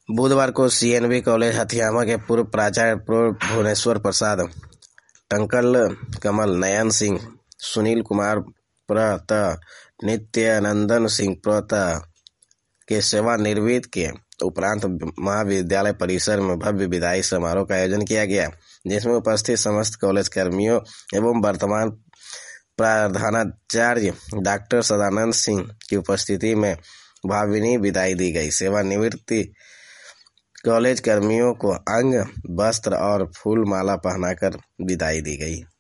बुधवार को CNB college हथियामा के पूर्व प्राचार्य प्रो भुवनेश्वर प्रसाद, टंकल कमल नयन सिंह, सुनील कुमार प्रत, नित्यानंदन सिंह प्रत के सेवानिवृत्ति के उपरांत महाविद्यालय परिसर में भव्य विदाई समारोह का आयोजन किया गया, जिसमें उपस्थित समस्त कॉलेज कर्मियों एवं वर्तमान प्रधानाचार्य डॉक्टर सदानंद सिंह की उपस्थिति में भावभीनी विदाई दी गई। सेवानिवृत्ति कॉलेज कर्मियों को अंग वस्त्र और फूल माला पहनाकर विदाई दी गई।